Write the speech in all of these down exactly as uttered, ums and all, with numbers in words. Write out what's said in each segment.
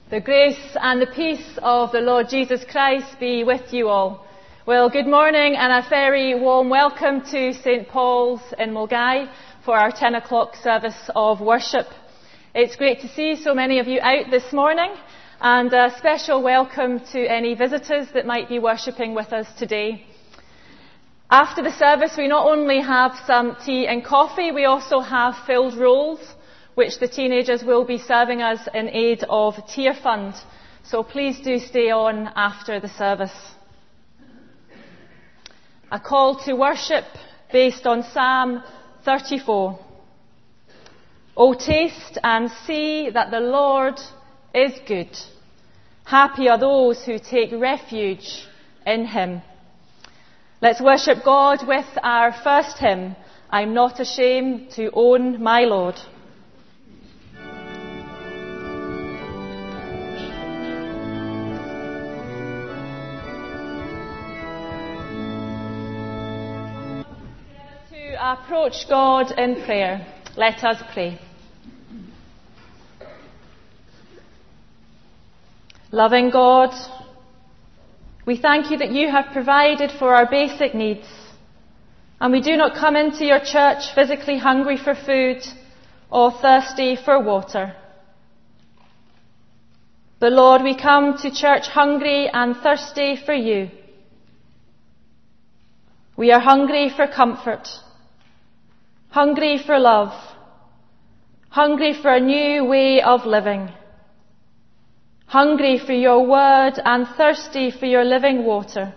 The grace and the peace of the Lord Jesus Christ be with you all. Well, good morning and a very warm welcome to Saint Paul's in Milngavie for our ten o'clock service of worship. It's great to see so many of you out this morning, and a special welcome to any visitors that might be worshipping with us today. After the service, we not only have some tea and coffee, we also have filled rolls, which the teenagers will be serving us in aid of Tear Fund. So please do stay on after the service. A call to worship based on Psalm thirty-four. O taste and see that the Lord is good. Happy are those who take refuge in him. Let's worship God with our first hymn, I'm Not Ashamed to Own My Lord. Approach God in prayer. Let us pray. Loving God, we thank you that you have provided for our basic needs, and we do not come into your church physically hungry for food or thirsty for water. But Lord, we come to church hungry and thirsty for you. We are hungry for comfort, hungry for love, hungry for a new way of living, hungry for your word and thirsty for your living water.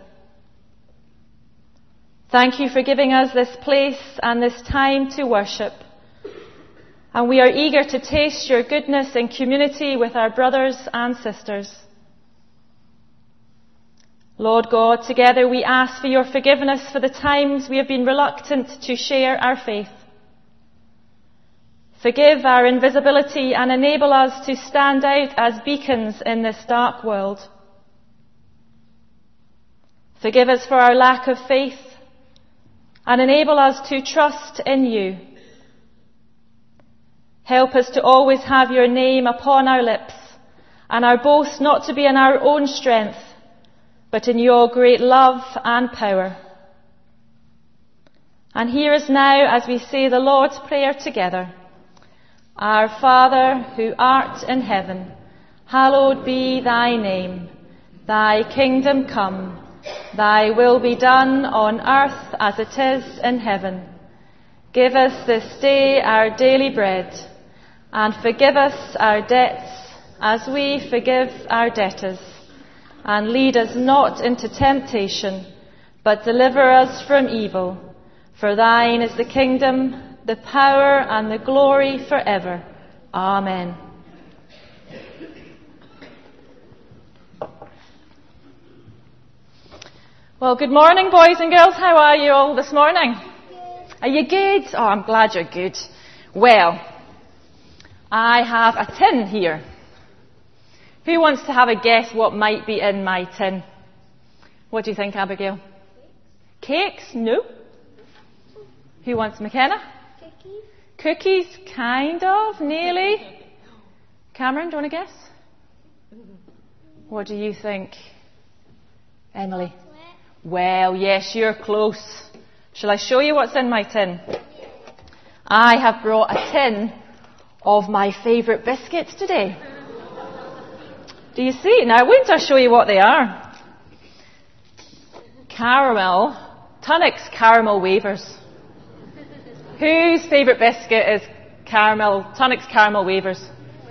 Thank you for giving us this place and this time to worship. And we are eager to taste your goodness in community with our brothers and sisters. Lord God, together we ask for your forgiveness for the times we have been reluctant to share our faith. Forgive our invisibility and enable us to stand out as beacons in this dark world. Forgive us for our lack of faith and enable us to trust in you. Help us to always have your name upon our lips and our boast not to be in our own strength, but in your great love and power. And hear us now as we say the Lord's Prayer together. Our Father, who art in heaven, hallowed be thy name. Thy kingdom come, thy will be done on earth as it is in heaven. Give us this day our daily bread, and forgive us our debts as we forgive our debtors. And lead us not into temptation, but deliver us from evil. For thine is the kingdom, the power and the glory forever. Amen. Well, good morning, boys and girls. How are you all this morning? Good. Are you good? Oh, I'm glad you're good. Well, I have a tin here. Who wants to have a guess what might be in my tin? What do you think, Abigail? Cakes? Cakes? No. Who wants McKenna? Cookies. Cookies, kind of, nearly. Cameron, do you want to guess? What do you think? Emily? Well, yes, you're close. Shall I show you what's in my tin? I have brought a tin of my favourite biscuits today. Do you see? Now, wait until I show you what they are. Caramel, Tunnock's caramel wafers. Whose favourite biscuit is caramel, Tunnock's caramel wafers?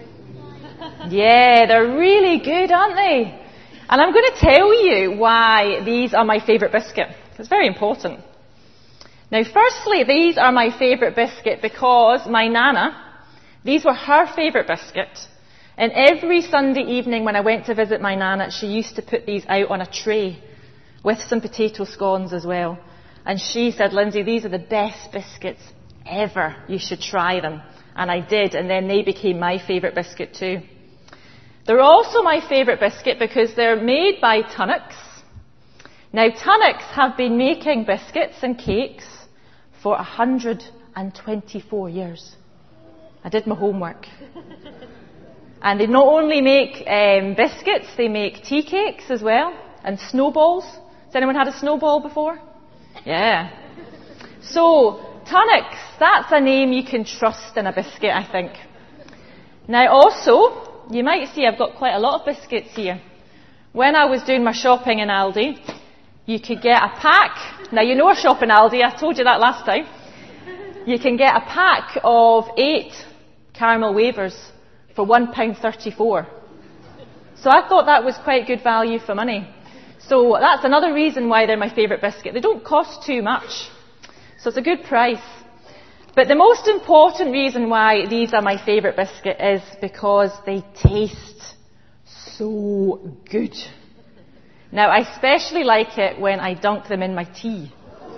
Yeah, they're really good, aren't they? And I'm going to tell you why these are my favourite biscuit. It's very important. Now, firstly, these are my favourite biscuit because my Nana, these were her favourite biscuit. And every Sunday evening when I went to visit my Nana, she used to put these out on a tray with some potato scones as well. And she said, Lindsay, these are the best biscuits ever. You should try them. And I did, and then they became my favourite biscuit too. They're also my favourite biscuit because they're made by Tunnock's. Now, Tunnock's have been making biscuits and cakes for one hundred twenty-four years. I did my homework. And they not only make um, biscuits, they make tea cakes as well, and snowballs. Has anyone had a snowball before? Yeah. So, Tunnocks, that's a name you can trust in a biscuit, I think. Now also, you might see I've got quite a lot of biscuits here. When I was doing my shopping in Aldi, you could get a pack. Now you know I shop in Aldi, I told you that last time. You can get a pack of eight caramel wafers for one pound thirty-four. So I thought that was quite good value for money. So that's another reason why they're my favourite biscuit. They don't cost too much. So it's a good price. But the most important reason why these are my favourite biscuit is because they taste so good. Now I especially like it when I dunk them in my tea.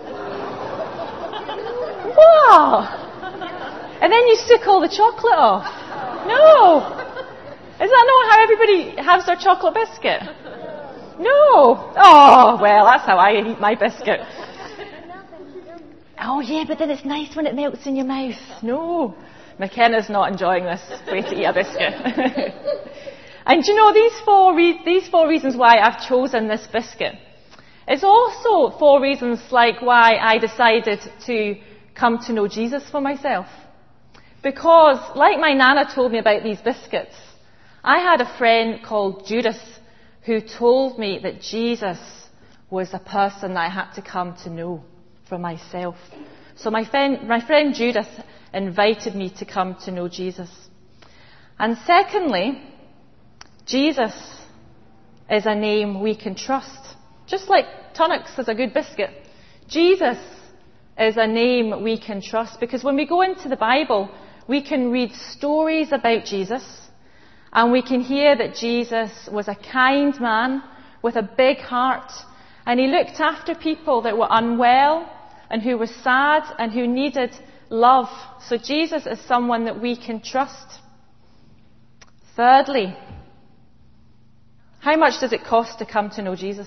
Wow! And then you suck all the chocolate off. No! Is that not how everybody has their chocolate biscuit? No! Oh, well, that's how I eat my biscuit. Oh, yeah, but then it's nice when it melts in your mouth. No. McKenna's not enjoying this way to eat a biscuit. And you know, these four, re- these four reasons why I've chosen this biscuit. It's also four reasons like why I decided to come to know Jesus for myself. Because, like my Nana told me about these biscuits, I had a friend called Judas who told me that Jesus was a person that I had to come to know for myself. So my friend, my friend Judas invited me to come to know Jesus. And secondly, Jesus is a name we can trust. Just like Tunnocks is a good biscuit. Jesus is a name we can trust, because when we go into the Bible, we can read stories about Jesus, and we can hear that Jesus was a kind man with a big heart, and he looked after people that were unwell and who were sad and who needed love. So Jesus is someone that we can trust. Thirdly, how much does it cost to come to know Jesus?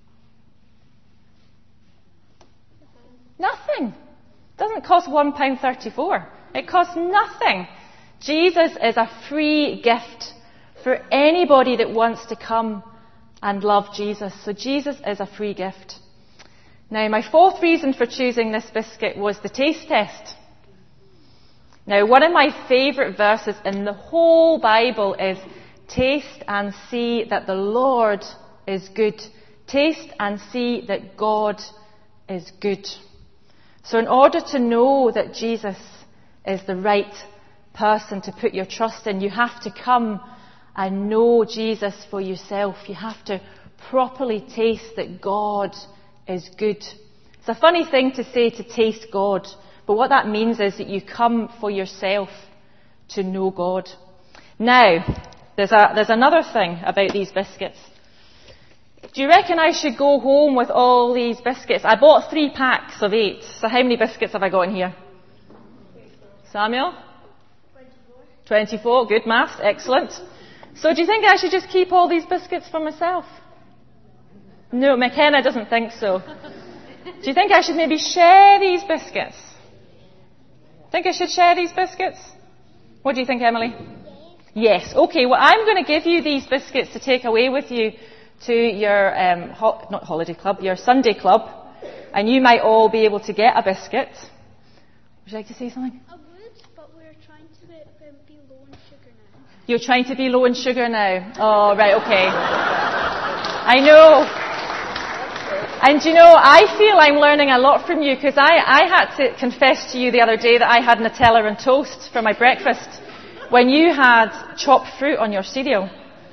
Nothing. It doesn't cost one pound thirty-four. It costs nothing. Jesus is a free gift for anybody that wants to come and love Jesus. So Jesus is a free gift. Now, my fourth reason for choosing this biscuit was the taste test. Now, one of my favourite verses in the whole Bible is, "Taste and see that the Lord is good. Taste and see that God is good." So in order to know that Jesus is the right person to put your trust in, you have to come and know Jesus for yourself. You have to properly taste that God is good. It's a funny thing to say, to taste God, but what that means is that you come for yourself to know God. Now, there's a, there's another thing about these biscuits. Do you reckon I should go home with all these biscuits? I bought three packs of eight. So how many biscuits have I got in here? Samuel? twenty-four. twenty-four. Good maths. Excellent. So do you think I should just keep all these biscuits for myself? No, McKenna doesn't think so. Do you think I should maybe share these biscuits? Think I should share these biscuits? What do you think, Emily? Yes. Okay, well, I'm going to give you these biscuits to take away with you to your, um, ho- not holiday club, your Sunday club, and you might all be able to get a biscuit. Would you like to say something? I would, but we're trying to be, um, be low in sugar now. You're trying to be low in sugar now? Oh, right, okay. I know. And you know, I feel I'm learning a lot from you, because I, I had to confess to you the other day that I had Nutella and toast for my breakfast when you had chopped fruit on your cereal.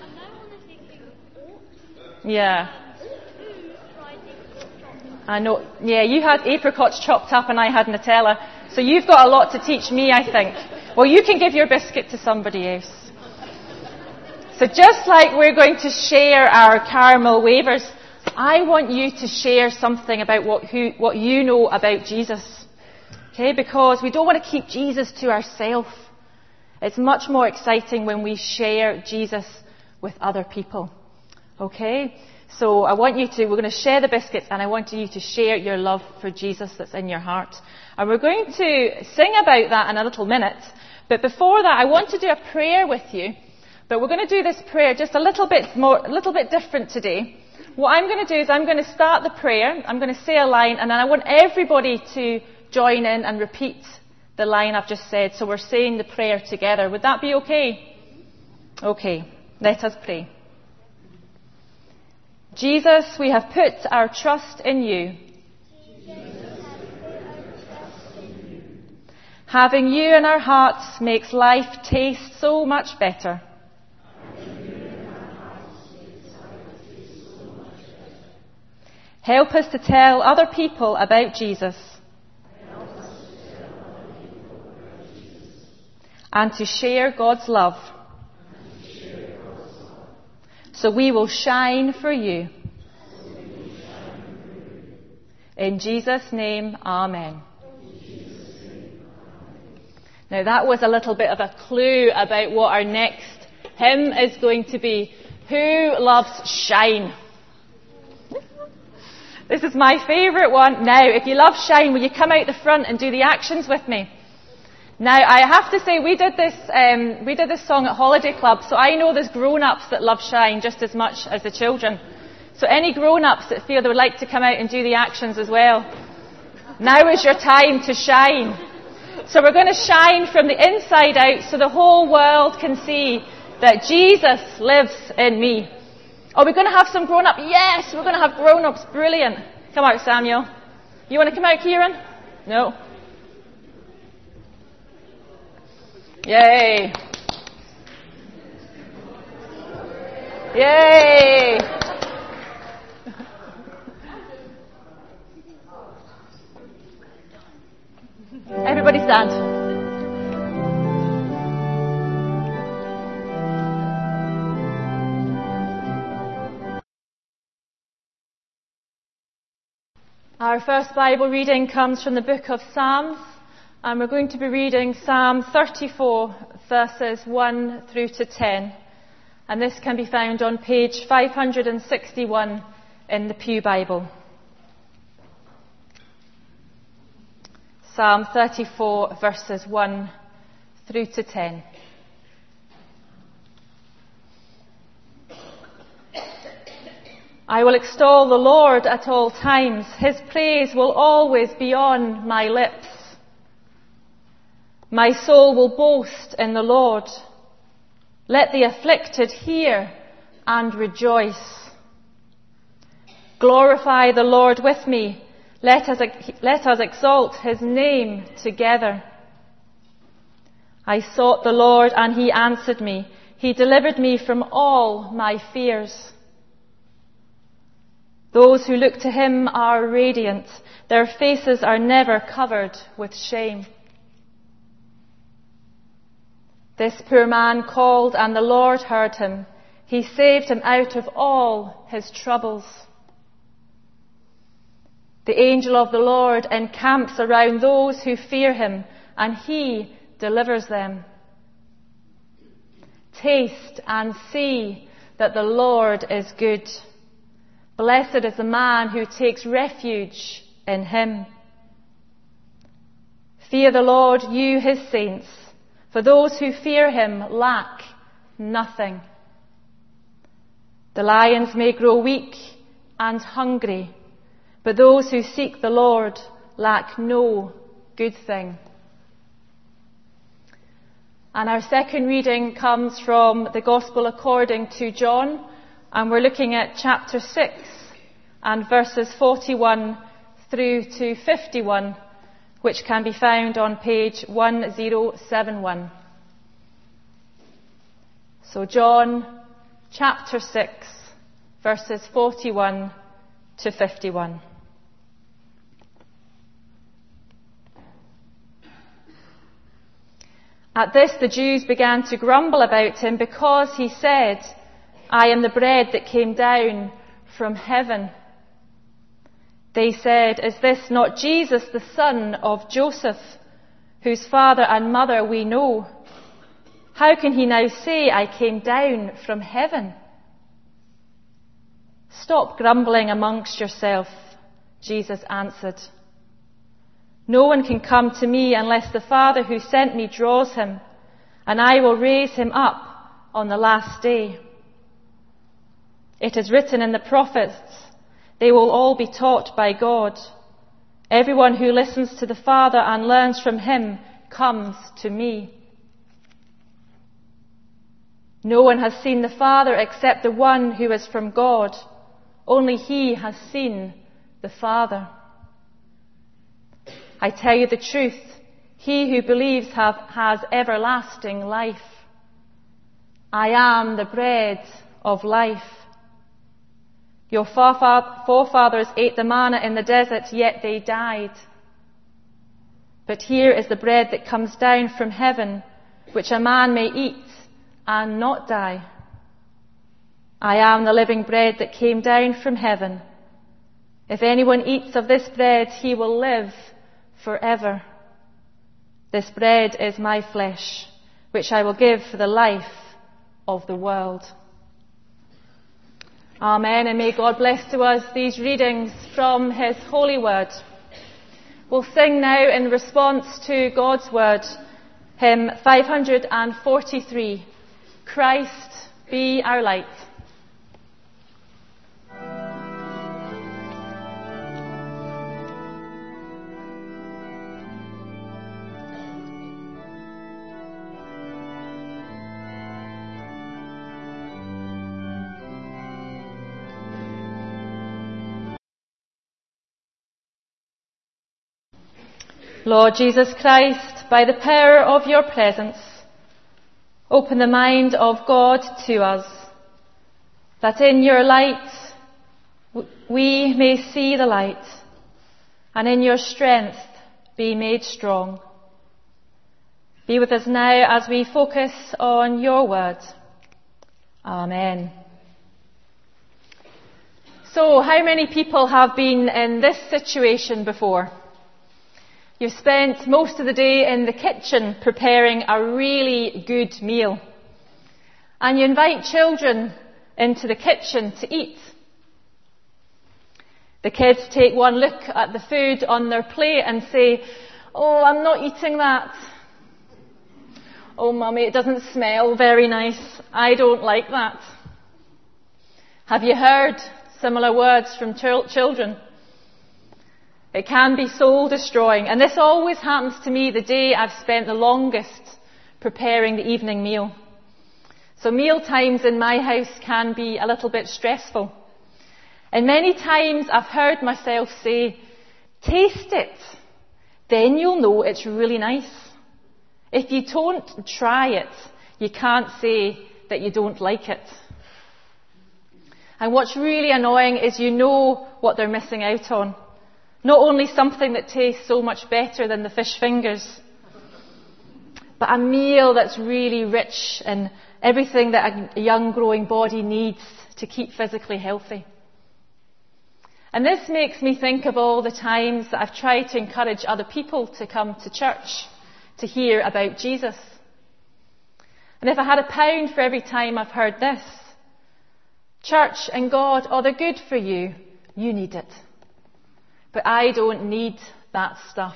Yeah. I know. Yeah, you had apricots chopped up and I had Nutella. So you've got a lot to teach me, I think. Well, you can give your biscuit to somebody else. So just like we're going to share our caramel wafers, I want you to share something about what, who, what you know about Jesus. Okay, because we don't want to keep Jesus to ourselves. It's much more exciting when we share Jesus with other people. Okay? So I want you to, we're going to share the biscuits, and I want you to share your love for Jesus that's in your heart. And we're going to sing about that in a little minute. But before that, I want to do a prayer with you. But we're going to do this prayer just a little bit more, a little bit different today. What I'm going to do is I'm going to start the prayer. I'm going to say a line, and then I want everybody to join in and repeat the line I've just said. So we're saying the prayer together. Would that be okay? Okay. Let us pray. Jesus, we have put our trust in you. Having you in our hearts makes life taste so much better. Help us to tell other people about Jesus. And to share God's love. So we will shine for you. In Jesus' name, amen. Now that was a little bit of a clue about what our next hymn is going to be. Who loves Shine? This is my favourite one. Now, if you love Shine, will you come out the front and do the actions with me? Now, I have to say, we did this, um, we did this song at Holiday Club, so I know there's grown-ups that love Shine just as much as the children. So any grown-ups that feel they would like to come out and do the actions as well, now is your time to shine. So we're going to shine from the inside out so the whole world can see that Jesus lives in me. Are we going to have some grown-up? Yes, we're going to have grown-ups. Brilliant. Come out, Samuel. You want to come out, Kieran? No. Yay. Yay. Everybody stand. Our first Bible reading comes from the book of Psalms, and we're going to be reading Psalm thirty-four, verses one through to ten. And this can be found on page five hundred sixty-one in the Pew Bible. Psalm thirty-four, verses one through to ten. I will extol the Lord at all times. His praise will always be on my lips. My soul will boast in the Lord. Let the afflicted hear and rejoice. Glorify the Lord with me. Let us, let us exalt his name together. I sought the Lord and he answered me. He delivered me from all my fears. Those who look to him are radiant. Their faces are never covered with shame. This poor man called and the Lord heard him. He saved him out of all his troubles. The angel of the Lord encamps around those who fear him, and he delivers them. Taste and see that the Lord is good. Blessed is the man who takes refuge in him. Fear the Lord, you his saints, for those who fear him lack nothing. The lions may grow weak and hungry, but those who seek the Lord lack no good thing. And our second reading comes from the Gospel according to John, and we're looking at chapter six and verses forty-one through to fifty-one, which can be found on page one thousand seventy-one. So John chapter six, verses forty-one to fifty-one. At this the Jews began to grumble about him because he said, I am the bread that came down from heaven. They said, is this not Jesus, the son of Joseph, whose father and mother we know? How can he now say, I came down from heaven? Stop grumbling amongst yourself, Jesus answered. No one can come to me unless the Father who sent me draws him, and I will raise him up on the last day. It is written in the prophets, they will all be taught by God. Everyone who listens to the Father and learns from him comes to me. No one has seen the Father except the one who is from God. Only he has seen the Father. I tell you the truth, he who believes have, has everlasting life. I am the bread of life. Your forefathers ate the manna in the desert, yet they died. But here is the bread that comes down from heaven, which a man may eat and not die. I am the living bread that came down from heaven. If anyone eats of this bread, he will live forever. This bread is my flesh, which I will give for the life of the world. Amen, and may God bless to us these readings from his holy word. We'll sing now in response to God's word, hymn five hundred forty-three, Christ be our light. Lord Jesus Christ, by the power of your presence, open the mind of God to us, that in your light we may see the light, and in your strength be made strong. Be with us now as we focus on your word. Amen. So, how many people have been in this situation before? You've spent most of the day in the kitchen preparing a really good meal. And you invite children into the kitchen to eat. The kids take one look at the food on their plate and say, "Oh, I'm not eating that. Oh, Mummy, it doesn't smell very nice. I don't like that." Have you heard similar words from ch- children? It can be soul destroying, and this always happens to me the day I've spent the longest preparing the evening meal. So meal times in my house can be a little bit stressful. And many times I've heard myself say, "Taste it, then you'll know it's really nice." If you don't try it, you can't say that you don't like it. And what's really annoying is you know what they're missing out on. Not only something that tastes so much better than the fish fingers, but a meal that's really rich in everything that a young growing body needs to keep physically healthy. And this makes me think of all the times that I've tried to encourage other people to come to church to hear about Jesus. And if I had a pound for every time I've heard this, church and God, oh, they're good for you, you need it. But I don't need that stuff.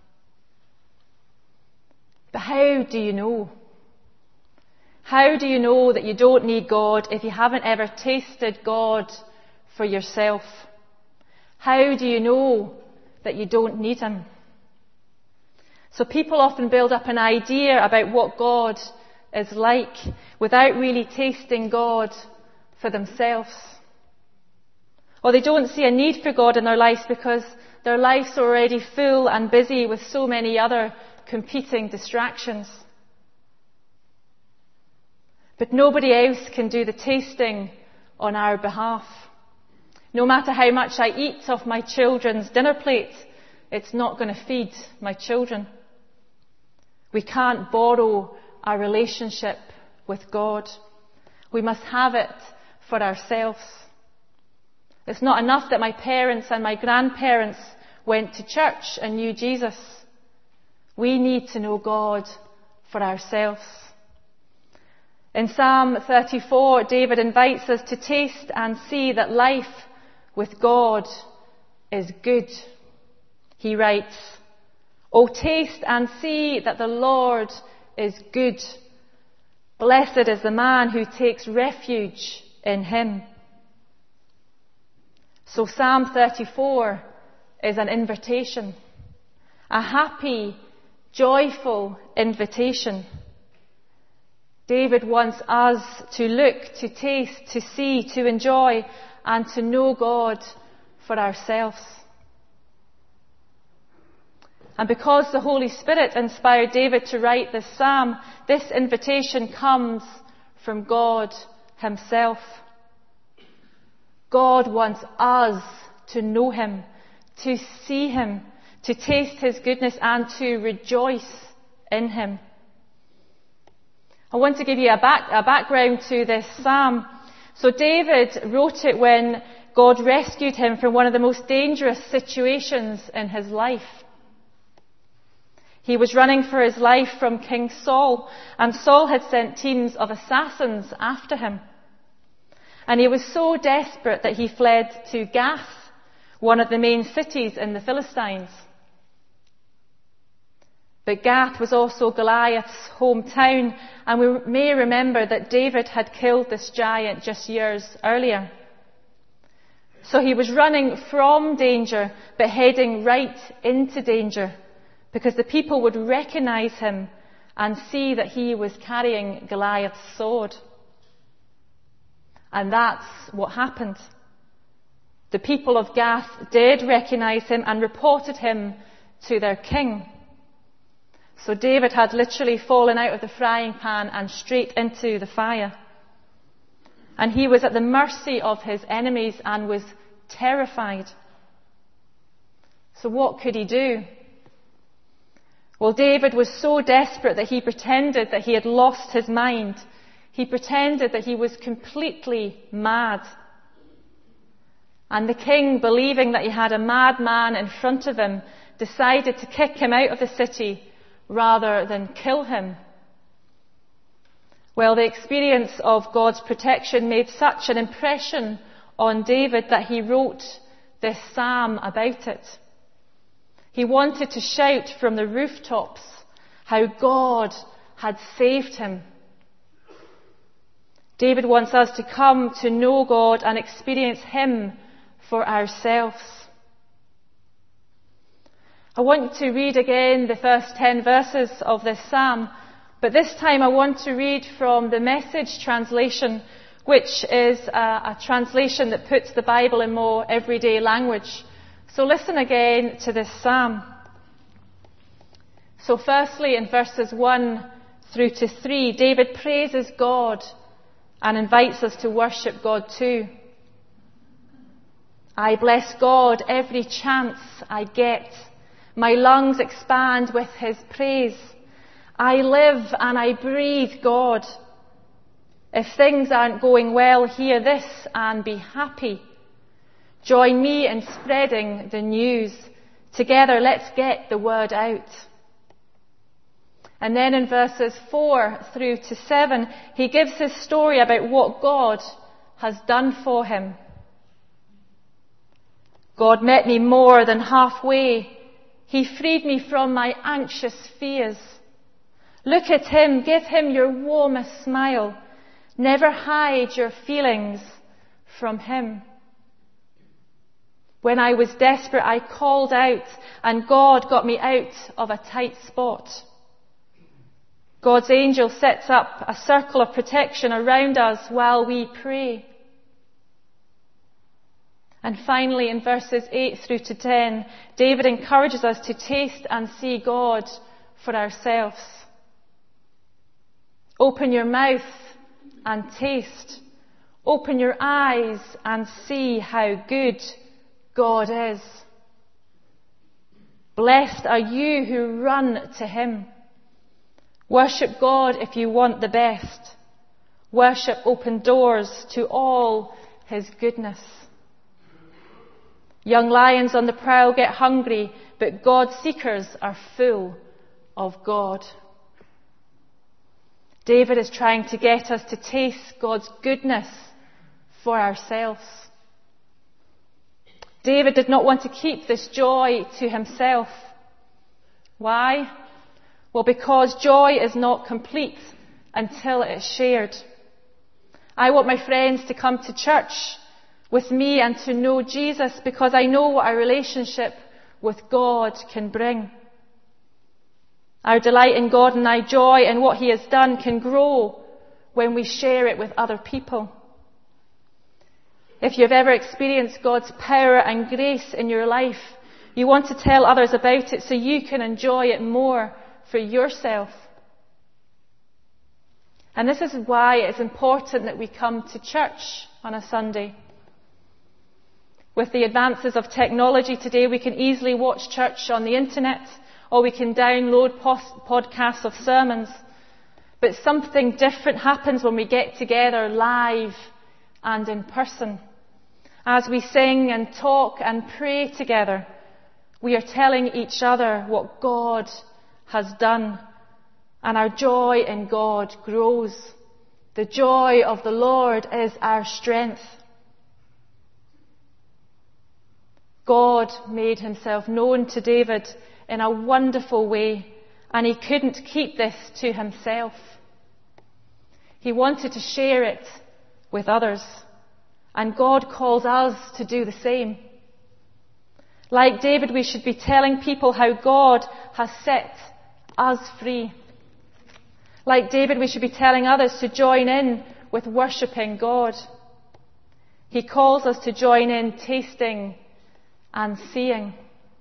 But how do you know? How do you know that you don't need God if you haven't ever tasted God for yourself? How do you know that you don't need him? So people often build up an idea about what God is like without really tasting God for themselves. Or they don't see a need for God in their lives because their life's already full and busy with so many other competing distractions. But nobody else can do the tasting on our behalf. No matter how much I eat off my children's dinner plate, it's not going to feed my children. We can't borrow our relationship with God. We must have it for ourselves. It's not enough that my parents and my grandparents went to church and knew Jesus. We need to know God for ourselves. In Psalm thirty-four, David invites us to taste and see that life with God is good. He writes, "Oh, taste and see that the Lord is good. Blessed is the man who takes refuge in him. So Psalm thirty-four is an invitation, a happy, joyful invitation. David wants us to look, to taste, to see, to enjoy, and to know God for ourselves. And because the Holy Spirit inspired David to write this psalm, this invitation comes from God himself. God wants us to know him, to see him, to taste his goodness, and to rejoice in him. I want to give you a, back, a background to this psalm. So David wrote it when God rescued him from one of the most dangerous situations in his life. He was running for his life from King Saul, and Saul had sent teams of assassins after him. And he was so desperate that he fled to Gath, one of the main cities in the Philistines. But Gath was also Goliath's hometown, and we may remember that David had killed this giant just years earlier. So he was running from danger, but heading right into danger, because the people would recognize him and see that he was carrying Goliath's sword. And that's what happened. The people of Gath did recognize him and reported him to their king. So David had literally fallen out of the frying pan and straight into the fire. And he was at the mercy of his enemies and was terrified. So what could he do? Well, David was so desperate that he pretended that he had lost his mind. He pretended that he was completely mad. And the king, believing that he had a madman in front of him, decided to kick him out of the city rather than kill him. Well, the experience of God's protection made such an impression on David that he wrote this psalm about it. He wanted to shout from the rooftops how God had saved him. David wants us to come to know God and experience him for ourselves. I want to read again the first ten verses of this psalm, but this time I want to read from the Message translation, which is a, a translation that puts the Bible in more everyday language. So listen again to this psalm. So firstly, in verses one through to three, David praises God and invites us to worship God too. I bless God every chance I get. My lungs expand with his praise. I live and I breathe God. If things aren't going well, hear this and be happy. Join me in spreading the news. Together, let's get the word out. And then in verses four through to seven, he gives his story about what God has done for him. God met me more than halfway. He freed me from my anxious fears. Look at him, give him your warmest smile. Never hide your feelings from him. When I was desperate, I called out, and God got me out of a tight spot. God's angel sets up a circle of protection around us while we pray. And finally, in verses eight through to ten, David encourages us to taste and see God for ourselves. Open your mouth and taste. Open your eyes and see how good God is. Blessed are you who run to him. Worship God if you want the best. Worship open doors to all his goodness. Young lions on the prowl get hungry, but God seekers are full of God. David is trying to get us to taste God's goodness for ourselves. David did not want to keep this joy to himself. Why? Well, because joy is not complete until it is shared. I want my friends to come to church with me and to know Jesus because I know what our relationship with God can bring. Our delight in God and our joy in what He has done can grow when we share it with other people. If you've ever experienced God's power and grace in your life, you want to tell others about it so you can enjoy it more for yourself. And this is why it's important that we come to church on a Sunday. With the advances of technology today, we can easily watch church on the internet, or we can download post- podcasts of sermons. But something different happens when we get together live and in person. As we sing and talk and pray together, we are telling each other what God has done, and our joy in God grows. The joy of the Lord is our strength. God made Himself known to David in a wonderful way, and he couldn't keep this to himself. He wanted to share it with others, and God calls us to do the same. Like David, we should be telling people how God has set us free. Like David, we should be telling others to join in with worshipping God. He calls us to join in tasting and seeing.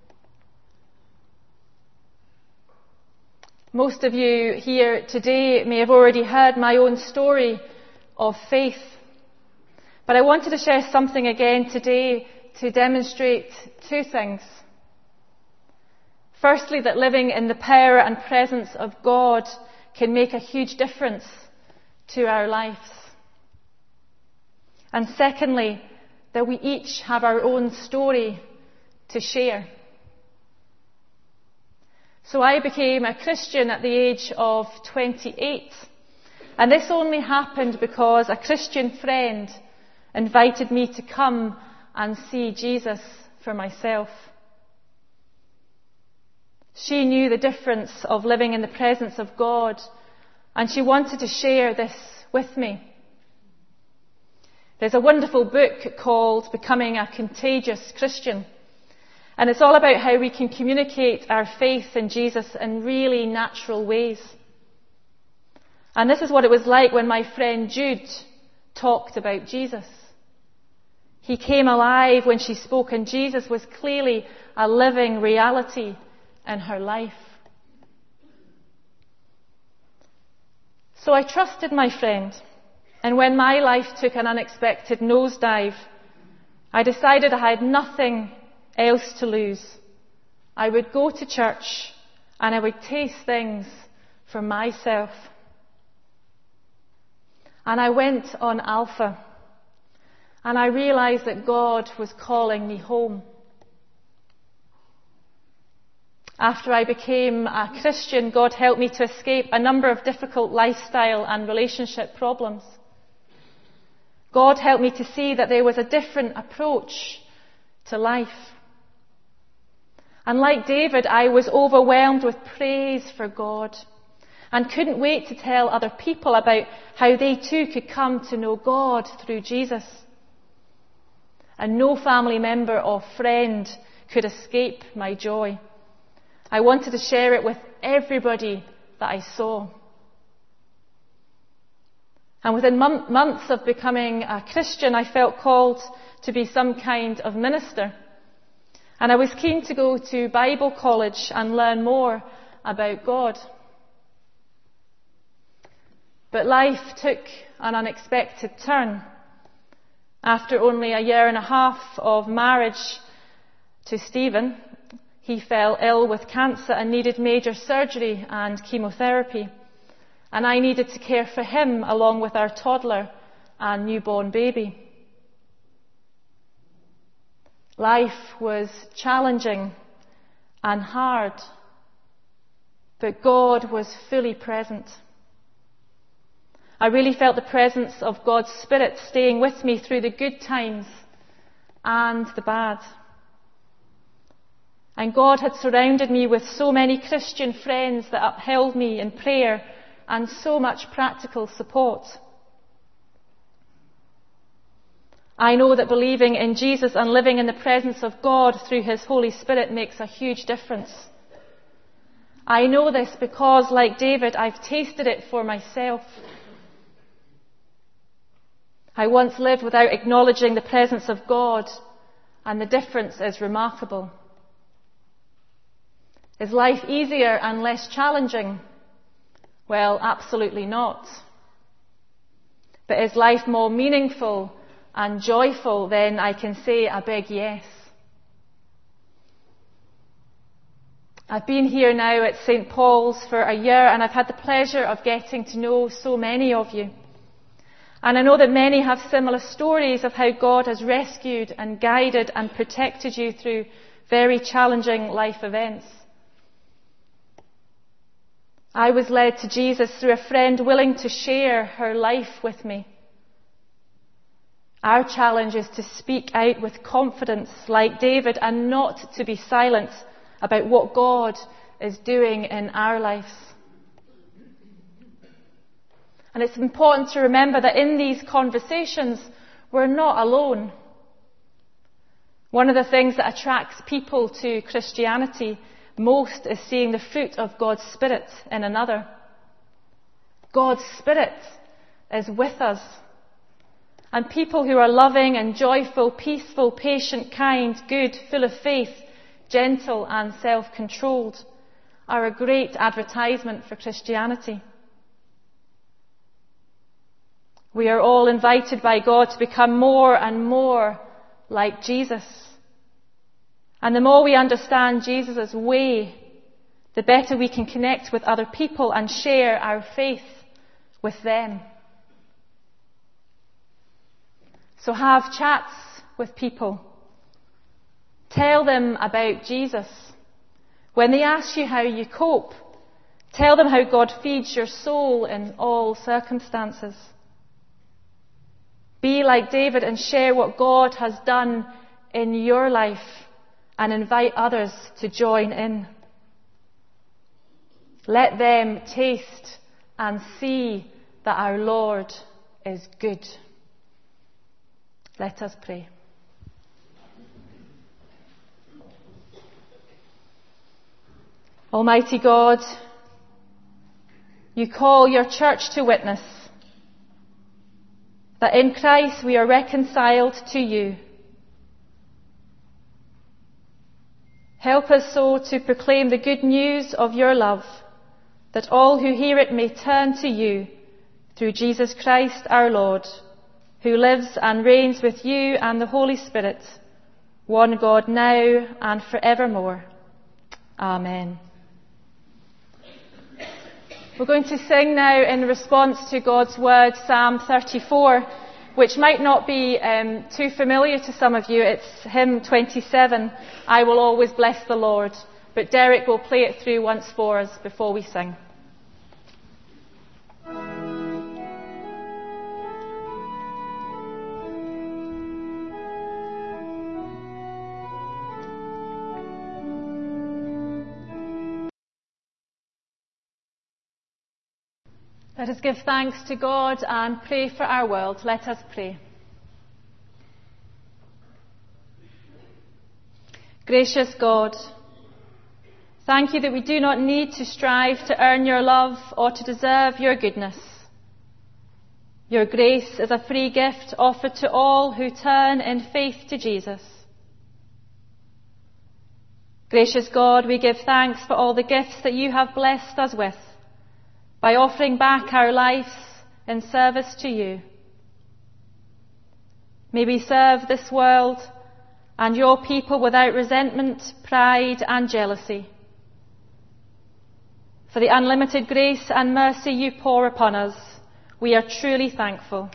Most of you here today may have already heard my own story of faith. But I wanted to share something again today to demonstrate two things. Firstly, that living in the power and presence of God can make a huge difference to our lives. And secondly, that we each have our own story to share. So I became a Christian at the age of twenty-eight. And this only happened because a Christian friend invited me to come and see Jesus for myself. She knew the difference of living in the presence of God, and she wanted to share this with me. There's a wonderful book called Becoming a Contagious Christian, and it's all about how we can communicate our faith in Jesus in really natural ways. And this is what it was like when my friend Jude talked about Jesus. He came alive when she spoke, and Jesus was clearly a living reality in her life. So I trusted my friend, and when my life took an unexpected nosedive, I decided I had nothing else to lose. I would go to church and I would taste things for myself. And I went on Alpha, and I realized that God was calling me home. After I became a Christian, God helped me to escape a number of difficult lifestyle and relationship problems. God helped me to see that there was a different approach to life. And like David, I was overwhelmed with praise for God and couldn't wait to tell other people about how they too could come to know God through Jesus. And no family member or friend could escape my joy. I wanted to share it with everybody that I saw. And within mon- months of becoming a Christian, I felt called to be some kind of minister. And I was keen to go to Bible college and learn more about God. But life took an unexpected turn. After only a year and a half of marriage to Stephen, he fell ill with cancer and needed major surgery and chemotherapy. And I needed to care for him along with our toddler and newborn baby. Life was challenging and hard, but God was fully present. I really felt the presence of God's Spirit staying with me through the good times and the bad. And God had surrounded me with so many Christian friends that upheld me in prayer and so much practical support. I know that believing in Jesus and living in the presence of God through His Holy Spirit makes a huge difference. I know this because, like David, I've tasted it for myself. I once lived without acknowledging the presence of God, and the difference is remarkable. Is life easier and less challenging? Well, absolutely not. But is life more meaningful and joyful? Then I can say a big yes. I've been here now at Saint Paul's for a year, and I've had the pleasure of getting to know so many of you. And I know that many have similar stories of how God has rescued and guided and protected you through very challenging life events. I was led to Jesus through a friend willing to share her life with me. Our challenge is to speak out with confidence like David and not to be silent about what God is doing in our lives. And it's important to remember that in these conversations, we're not alone. One of the things that attracts people to Christianity most is seeing the fruit of God's Spirit in another. God's Spirit is with us. And people who are loving and joyful, peaceful, patient, kind, good, full of faith, gentle and self-controlled are a great advertisement for Christianity. We are all invited by God to become more and more like Jesus. And the more we understand Jesus' way, the better we can connect with other people and share our faith with them. So have chats with people. Tell them about Jesus. When they ask you how you cope, tell them how God feeds your soul in all circumstances. Be like David and share what God has done in your life and invite others to join in. Let them taste and see that our Lord is good. Let us pray. Almighty God, you call your church to witness that in Christ we are reconciled to you. Help us so to proclaim the good news of your love, that all who hear it may turn to you through Jesus Christ our Lord, who lives and reigns with you and the Holy Spirit, one God now and forevermore. Amen. We're going to sing now in response to God's word, Psalm thirty-four, which might not be um, too familiar to some of you. It's hymn twenty-seven, I Will Always Bless the Lord. But Derek will play it through once for us before we sing. Let us give thanks to God and pray for our world. Let us pray. Gracious God, thank you that we do not need to strive to earn your love or to deserve your goodness. Your grace is a free gift offered to all who turn in faith to Jesus. Gracious God, we give thanks for all the gifts that you have blessed us with, by offering back our lives in service to you. May we serve this world and your people without resentment, pride and jealousy. For the unlimited grace and mercy you pour upon us, we are truly thankful.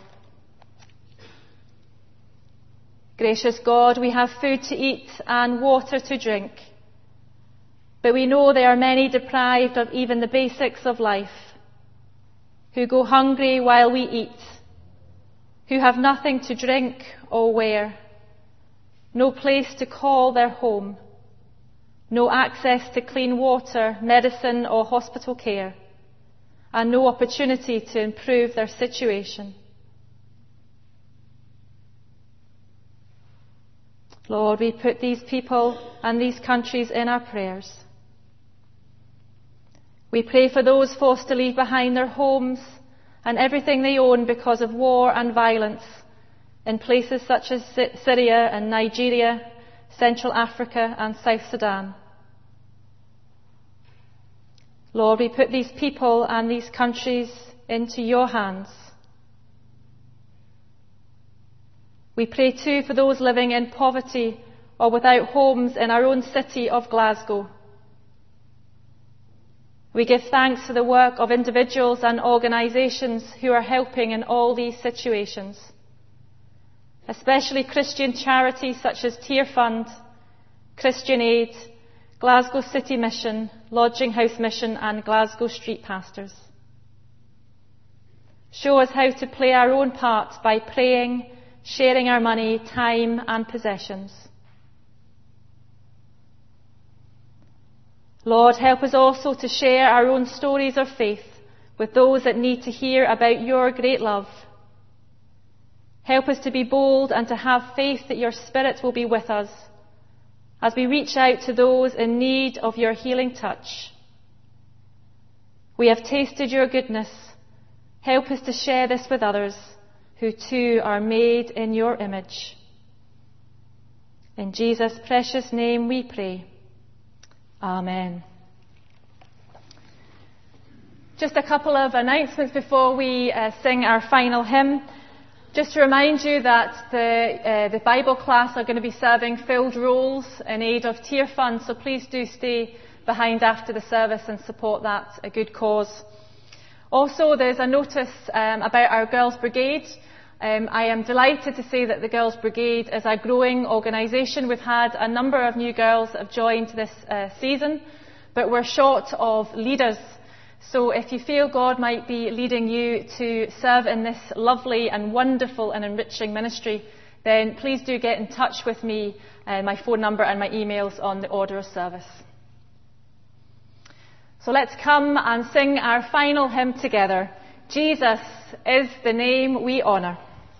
Gracious God, we have food to eat and water to drink, but we know there are many deprived of even the basics of life, who go hungry while we eat, who have nothing to drink or wear, no place to call their home, no access to clean water, medicine or hospital care, and no opportunity to improve their situation. Lord, we put these people and these countries in our prayers. We pray for those forced to leave behind their homes and everything they own because of war and violence in places such as Syria and Nigeria, Central Africa and South Sudan. Lord, we put these people and these countries into your hands. We pray too for those living in poverty or without homes in our own city of Glasgow. We give thanks for the work of individuals and organisations who are helping in all these situations, especially Christian charities such as Tear Fund, Christian Aid, Glasgow City Mission, Lodging House Mission and Glasgow Street Pastors. Show us how to play our own part by praying, sharing our money, time and possessions. Lord, help us also to share our own stories of faith with those that need to hear about your great love. Help us to be bold and to have faith that your Spirit will be with us as we reach out to those in need of your healing touch. We have tasted your goodness. Help us to share this with others who too are made in your image. In Jesus' precious name we pray. Amen. Just a couple of announcements before we uh, sing our final hymn. Just to remind you that the, uh, the Bible class are going to be serving filled rolls in aid of Tear Fund, so please do stay behind after the service and support that, a good cause. Also, there's a notice um, about our Girls' Brigade. Um, I am delighted to say that the Girls' Brigade is a growing organisation. We've had a number of new girls that have joined this uh, season, but we're short of leaders. So if you feel God might be leading you to serve in this lovely and wonderful and enriching ministry, then please do get in touch with me. Uh, my phone number and my emails on the order of service. So let's come and sing our final hymn together. Jesus is the name we honour.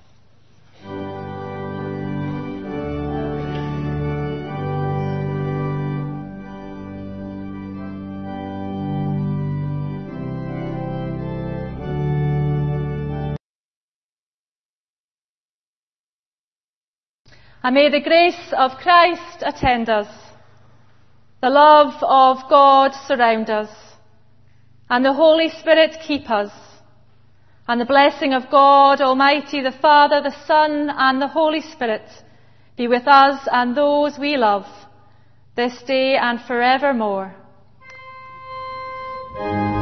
And may the grace of Christ attend us, the love of God surround us, and the Holy Spirit keep us, and the blessing of God Almighty, the Father, the Son, and the Holy Spirit be with us and those we love, this day and forevermore.